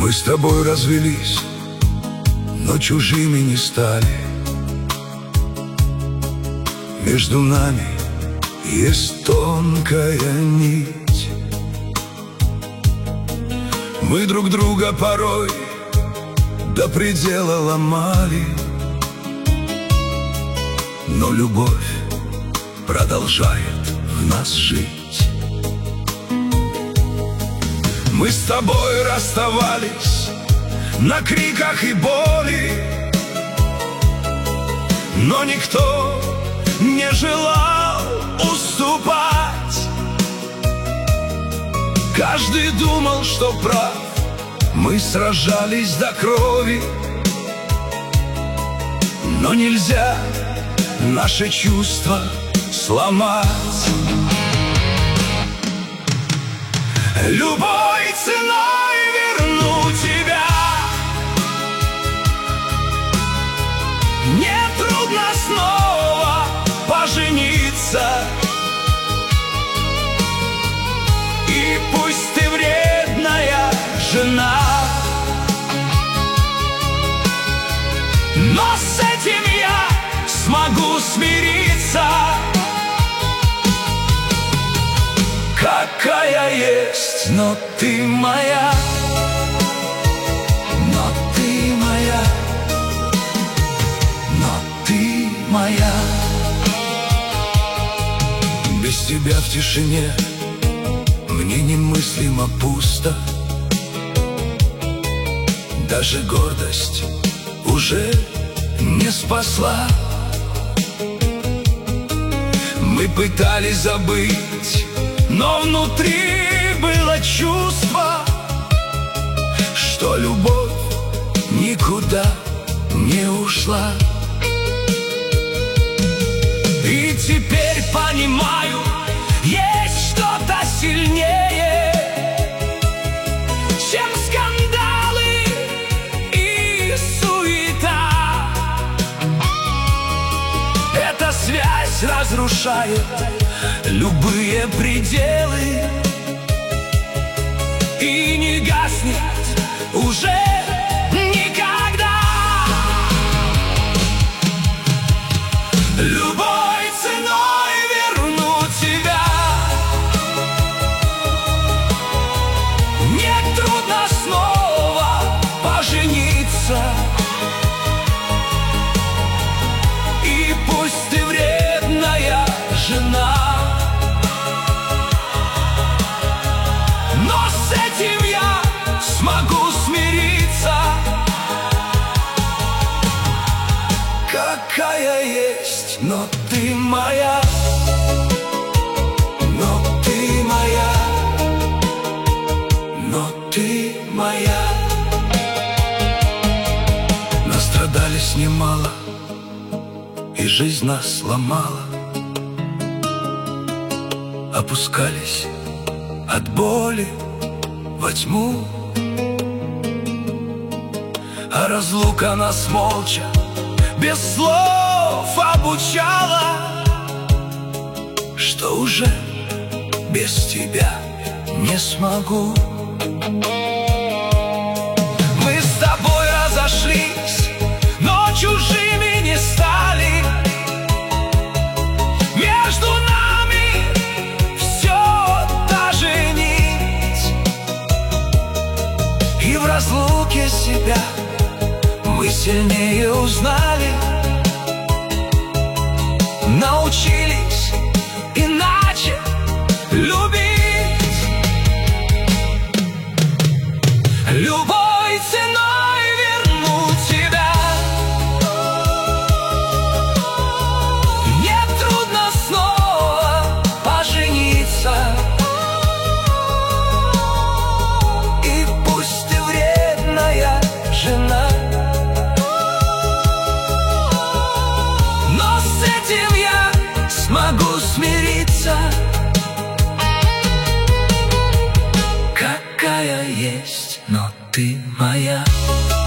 Мы с тобой развелись, но чужими не стали. Между нами есть тонкая нить. Мы друг друга порой до предела ломали, но любовь продолжает в нас жить. Мы с тобой расставались на криках и боли, но никто не желал уступать. Каждый думал, что прав. Мы сражались до крови, но нельзя наши чувства сломать. Любой ценой верну тебя. Не трудно снова пожениться. И пусть ты вредная жена, но с этим я смогу смириться. Какая есть, но ты моя, но ты моя, но ты моя. Без тебя в тишине мне немыслимо пусто. Даже гордость уже не спасла. Мы пытались забыть, но внутри было чувство, что любовь никуда не ушла. И теперь понимаю, есть что-то сильнее, чем скандалы и суета. Эта связь разрушает любые пределы и не гаснет уже никогда. Любой ценой верну тебя. Не трудно снова пожениться. И пусть ты вредная жена, но с этим я смогу смириться. Какая есть, но ты моя, но ты моя, но ты моя. Настрадались немало, и жизнь нас сломала. Опускались от боли во тьму, а разлука нас молча, без слов обучала, что уже без тебя не смогу. Мы с тобой разошлись, но чужими не стали. Между нами все та же нить, и в разлуке себя мы сильнее узнали, научились иначе любить. Любой ценой верну тебя. Не трудно снова пожениться. И пусть ты вредная жена, но с этим я смогу смириться. Какая есть, но ты моя.